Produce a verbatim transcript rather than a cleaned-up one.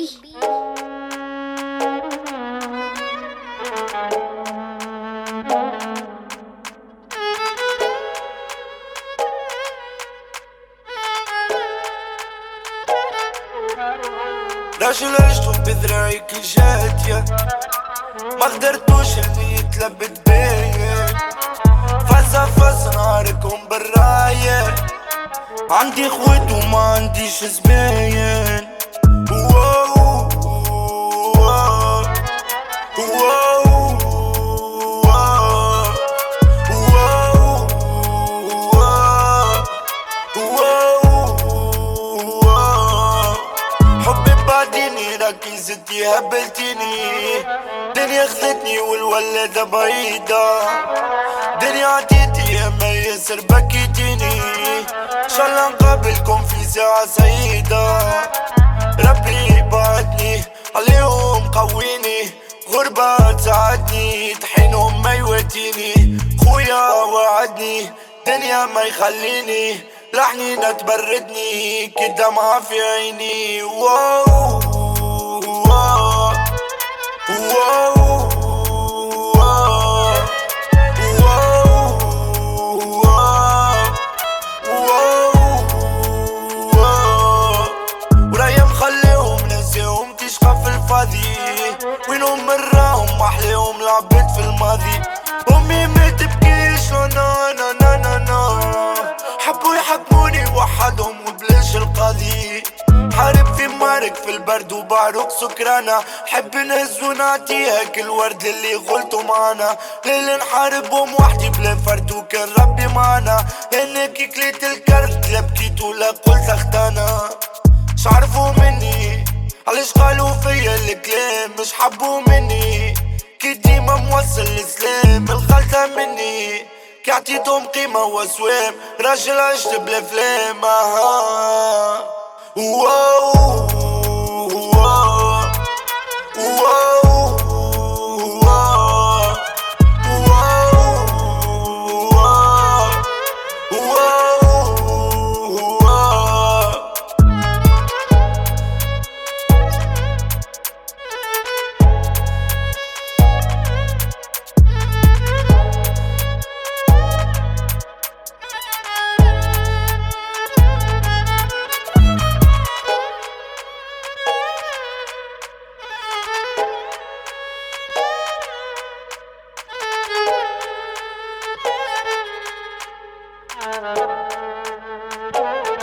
راجل عشتو بذراعي كل جاتية، ما قدرتوش اللي يتلبد بيا. فازا فاز نهاركم بالراية، عندي خوات وما عنديش زباين. واو واو واو واو واو. حبي بعديني راكي زدتي هبلتيني، دنيا خذتني والولادة بعيدة. دنيا عديتي يا ما ياسر بكيتيني، شالله نقابلكم في ساعة سعيدة. ربي بعدني عليهم قويني، غربة تساعدني طحينهم ما يواتيني. خويا وعدني دنيا ما يخليني، لحني تبردني كي دمعة في عيني. واو واو واو وينهم مراهم محليهم لعبت في الماضي. امي ما تبكيش انا انا انا انا، حبوا يحكموني وحدهم وبلاش القاضي. حارب في مارك في البرد وبعرق سكرانة، حب نهز ونعطيها كل ورد اللي غلطوا معنا. ليل نحاربهم وحدي بلا فرد وكان ربي معنا. هناك كليت الكرت لا بكيت ولا قلت اختانا. شعرفوا مني علاش قالوا فيا الكلام، مش حبوا مني كي ديما موصل السلام. الغلطة مني كي عطيتهم قيمة وسوام، راجل عشت بالافلام. اها واو واو واو Uh...